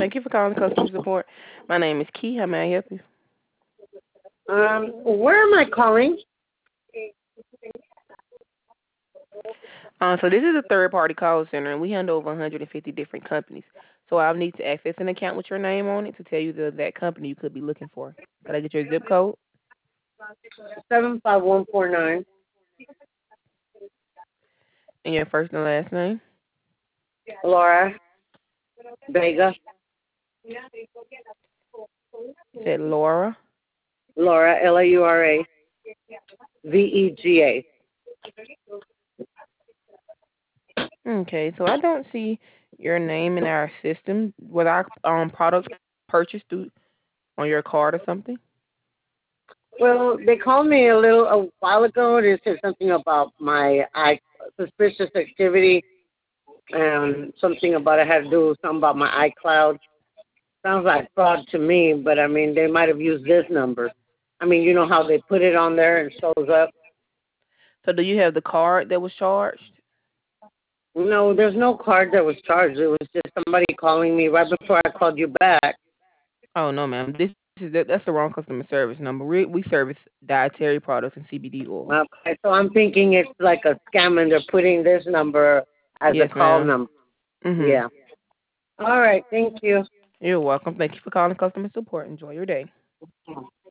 Thank you for calling customer support. My name is Key. How may I help you? Where am I calling? So this is a third-party call center, and we handle over 150 different companies. So I'll need to access an account with your name on it to tell you the exact company you could be looking for. Could I get your zip code 75149. and your first and last name? Laura Vega. You said Laura. Laura, Laura Vega. Okay, so I don't see your name in our system. Was our products purchased through on your card or something? Well, they called me a while ago. They said something about my suspicious activity and something about it had to do with something about my iCloud. Sounds like fraud to me, but I mean, they might have used this number. I mean, you know how they put it on there and it shows up? So do you have the card that was charged? No, there's no card that was charged. It was just somebody calling me right before I called you back. Oh no, ma'am. That's the wrong customer service number. We service dietary products and CBD oil. Okay, so I'm thinking it's like a scam and they're putting this number as a Yes, call ma'am. number. Mhm. Yeah. All right, thank you. You're welcome. Thank you for calling customer support. Enjoy your day.